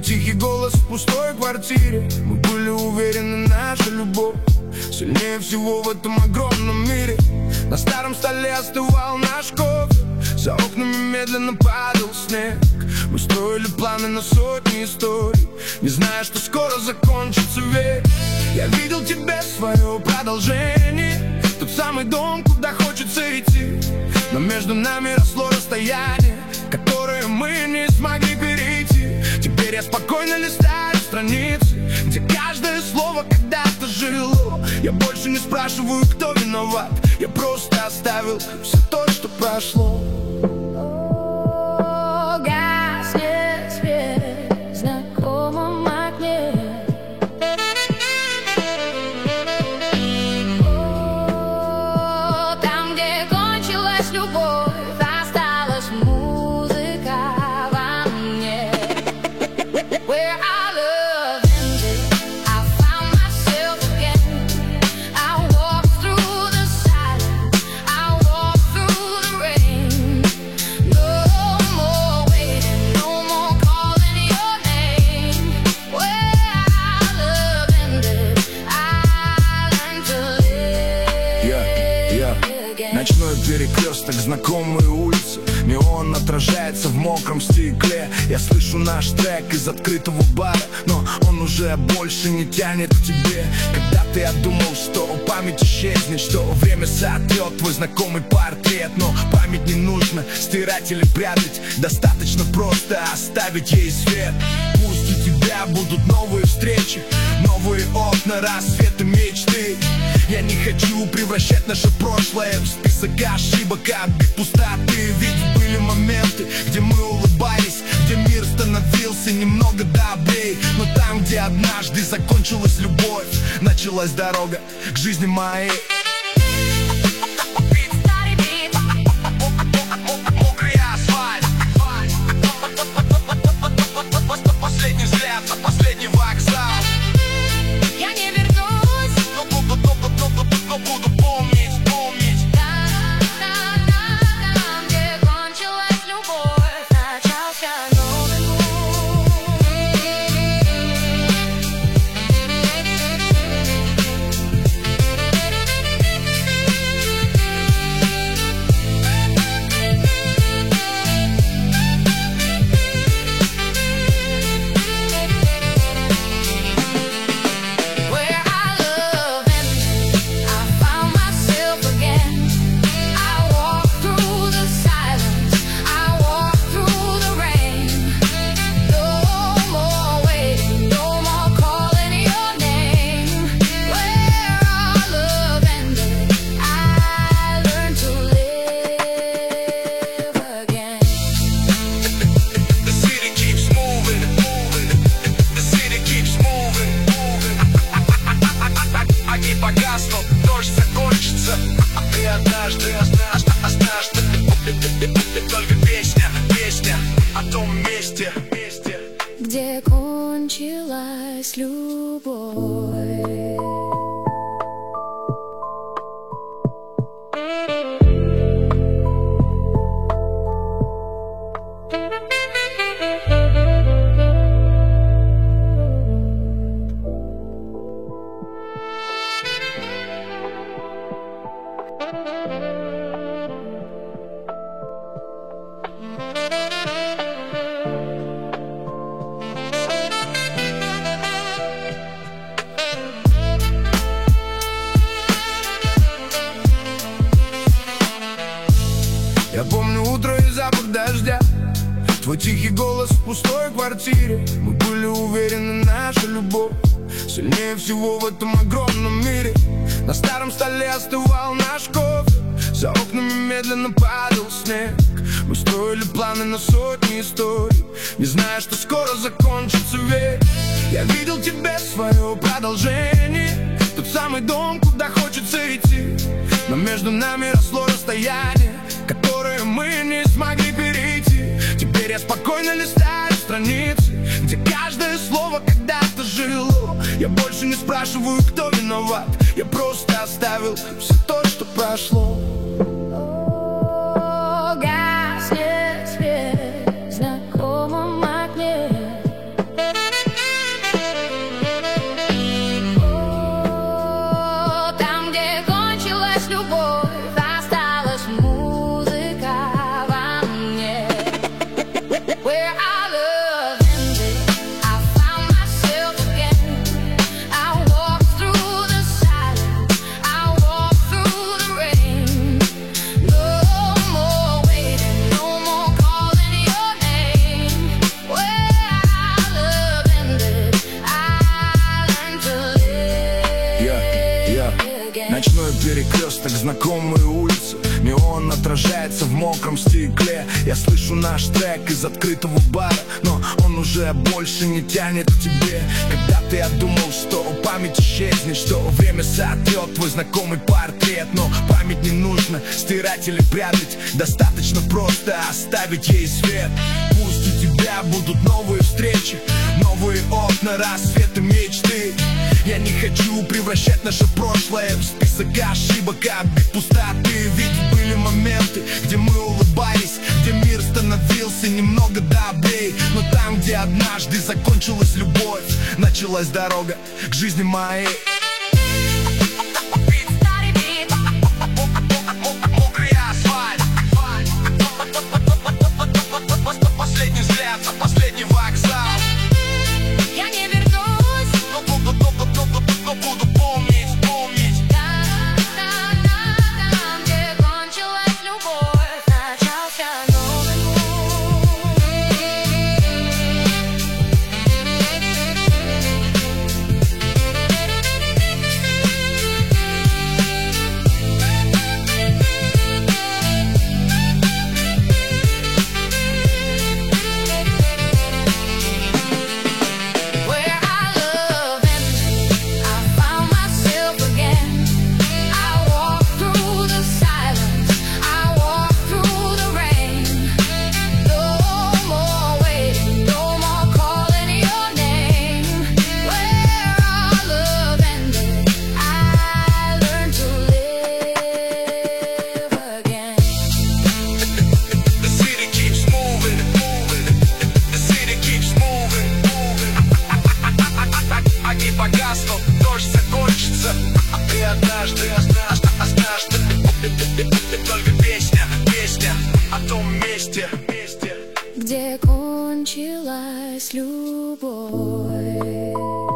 тихий голос в пустой квартире. Мы были уверены, наша любовь сильнее всего в этом огромном мире. На старом столе остывал наш кофе, за окнами медленно падал снег. Мы строили планы на сотни историй, не зная, что скоро закончится век. Я видел тебе свое продолжение, тот самый дом, куда хочется идти. Но между нами росло расстояние, которое мы не смогли перейти. Теперь я спокойно листаю страницы, где каждое слово когда-то жило. Я больше не спрашиваю, кто виноват, я просто оставил все то, что прошло. Гаснет свет в знакомом окне. Там, где кончилась любовь, осталась музыка во мне. Where our love ended, I found myself again. I walk through the silence, I walk through the rain. No more waiting, no more calling your name. Where our love ended, I learned to live again. Ночной перекресток, знакомые улицы, неон отражается в мокром стекле. Я слышу наш трек из открытого бара, но он уже больше не тянет к тебе. Когда-то я думал, что память исчезнет, что время сотрет твой знакомый портрет. Но память не нужно стирать или прятать, достаточно просто оставить ей свет. Пусть у тебя будут новые встречи, новые окна, рассветы, мечты. Я не хочу превращать наше прошлое в список ошибок, отбить пустоты. Ведь были моменты, где мы улыбались, где мир становился немного добрей. Но там, где однажды закончилась любовь, началась дорога к жизни моей. Мокрый асфальт, последний взгляд на последний вокзал. Я не вернусь, но буду помнить, помнить. там, где кончилась любовь, начался новый дождь закончится, и однажды только песня о том месте, где кончилась любовь. Я помню утро и запах дождя, твой тихий голос в пустой квартире. Мы были уверены, наша любовь сильнее всего в этом огромном мире. На старом столе остывал наш кофе, за окнами медленно падал снег. Мы строили планы на сотни историй, не зная, что скоро закончится век. Я видел тебе свое продолжение, тот самый дом, куда хочется идти. Но между нами росло расстояние, которое мы не смогли перейти. Теперь я спокойно листаю страницы, где каждое слово когда-то жило. Я больше не спрашиваю, кто виноват, я просто оставил все то, что прошло. Гаснет свет в знакомом окне. again. Ночной перекресток, знакомые улицы, неон отражается в мокром стекле. Я слышу наш трек из открытого бара, но он уже больше не тянет к тебе. Когда-то я думал, что память исчезнет, что время сотрет твой знакомый портрет. Но память не нужно стирать или прятать, достаточно просто оставить ей свет. Пусть у тебя будут новые встречи, новые окна, рассветы, мечты. Я не хочу превращать наше прошлое в список ошибок, обид, пустоты. Ведь были моменты, где мы улыбались, где мир становился немного добрей. Но там, где однажды закончилась любовь, началась дорога к жизни моей. Мокрый асфальт, последний взгляд на последний вокзал. Я не вернусь, но буду помнить. там, где кончилась любовь, начался новый погаснут, дождь закончится, и однажды только песня о том месте, где кончилась любовь.